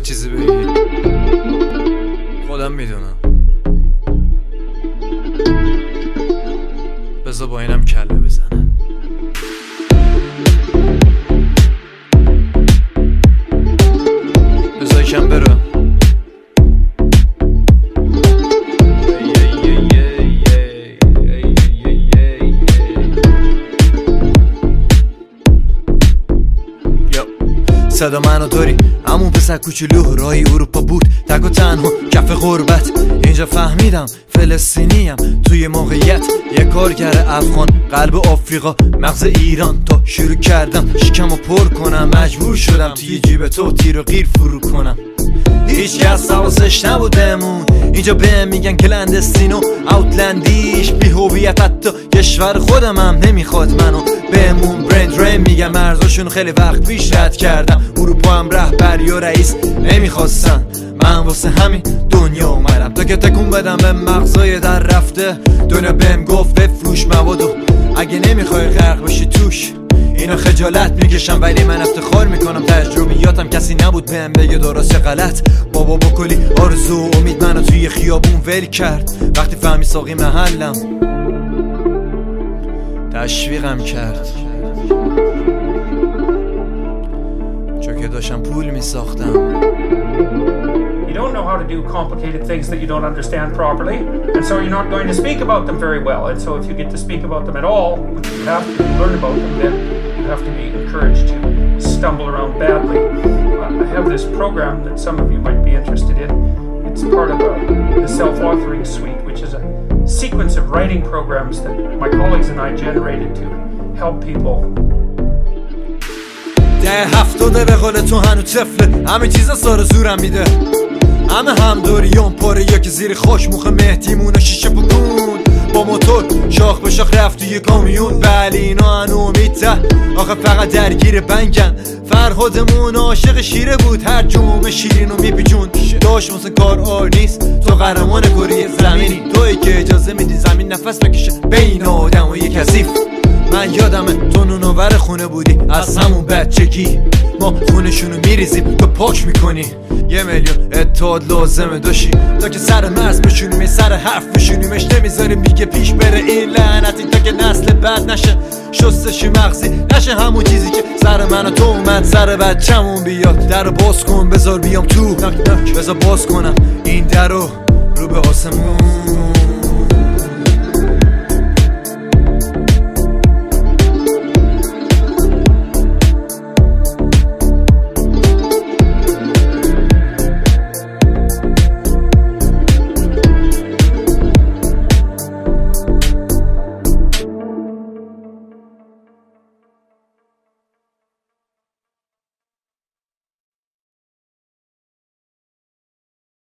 چیزی بگی؟ خودم میدونم. بذار با اینم کله بزنم. بذار یکم برم. صدا منو داری همون پسر کوچولو راهی اروپا بود تک و تنها کف غربت. اینجا فهمیدم فلسطینیم توی موقعیت یه کارگر افغان قلب آفریقا مغز ایران. تا شروع کردم شکمو پر کنم مجبور شدم توی جیب تو تیر و غیر فرو کنم. هیچ کس حواسش نبودمون اینجا بهم میگن کلندستین و اوتلندیش بی هویت. حتی کشور خودم هم نمیخواد منو بهمون برند ریم میگن. مرزاشون خیلی وقت پیش رد کردم. اروپا هم رهبری و رئیس نمیخواستن. من واسه همین دنیا اومدم تا که تکون بدم به مغزای در رفته. دنیا بهم گفت بفروش موادو اگه نمیخوای غرق بشی توش. اینو خجالت میکشم ولی من افتخار میکنم تجربیاتم کسی نبود بهم بگه درست غلط. بابا با کلی آرزو و امید منو توی خیابون ول کرد. وقتی فهمی ساقی محلم تشویقم کرد چون که داشتم پول میساختم. You don't know how to do complicated things that you don't understand properly, and so you're not going to speak about them very well. And so if you get to speak about them at all, which you have to learn about them, then you have to be encouraged to stumble around badly. I have this program that some of you might be interested in. It's part of the self-authoring suite, which is a sequence of writing programs that my colleagues and I generated to help people. ده هفتاده به قول تو هنو طفله همه چیزا سار زورم میده. همه همداریام پاره یکی زیر خوش موخه مهدیمون و شیشه بکن با موتور شاخ به شاخ رفت توی کامیون. بله اینا هنو امیده آخه فقط درگیر بنگن. فرهادمون عاشق شیره بود هر جمعه شیرینو میپیچون. داشت واسه کار آر نیست تو قهرمان کره زمینی. تویی که اجازه میدی زمین نفس بکشه بین آدم و یک کثیف. من یادمه تو نونور خونه بودی از همون بچگی. ما خونشونو میریزیم تو پاک میکنی. 1 میلیون اتحاد لازمه داشی تا که سر مرز بشونیم سر حرف بشونیمش. نمیذاریم دیگه پیش بره این لعنتی تا که نسل بعد نشه شستشی مغزی نشه همون چیزی که سر من و تو اومد سر بچمون بیاد. درو باز کن بذار بیام تو بذار باز کنم این درو رو به آسمون.